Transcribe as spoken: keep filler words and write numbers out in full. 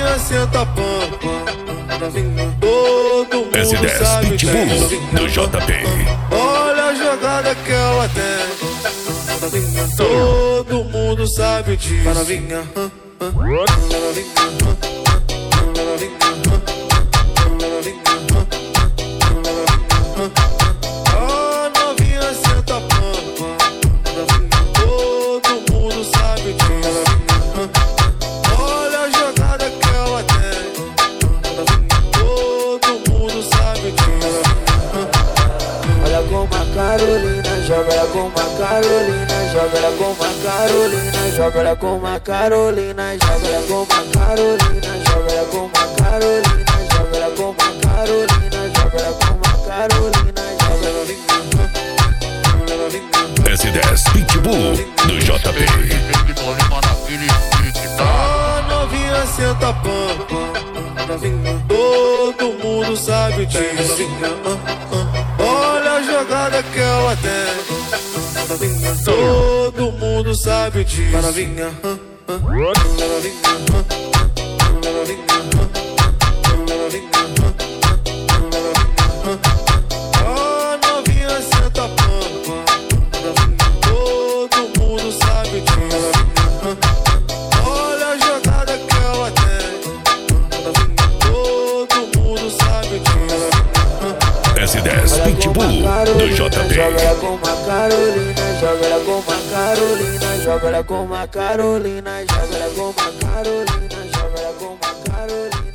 novinha senta pam, pam, novinha. Todo mundo S dez sabe Pitbull disso. do J P. Olha a jogada que ela tem, novinha. Todo mundo sabe disso. Novinha, novinha. A novinha senta pam, pam, novinha. Todo mundo sabe disso. Olha a jogada que ela tem, novinha. Todo mundo sabe disso. Olha como a Carolina joga, ela como a Carolina joga, ela como a Carolina joga, ela como a Carolina joga, ela como a Carolina joga, ela como a Carolina joga, ela como a Carolina joga, ela como a Carolina joga. S dez Pitbull do J P. A novinha senta pam, pam, novinha. Todo mundo sabe disso. Olha a jogada que ela tem, novinha. Todo mundo sabe disso. Novinha, a novinha senta pam, pam, novinha. Todo mundo sabe disso. Olha a jogada que ela tem, novinha. Todo mundo sabe disso. S dez Pitbull do J P. Joga ela como a Carolina, joga ela como a Carolina, joga ela como a Carolina, joga ela como a Carolina, joga ela como a Carolina.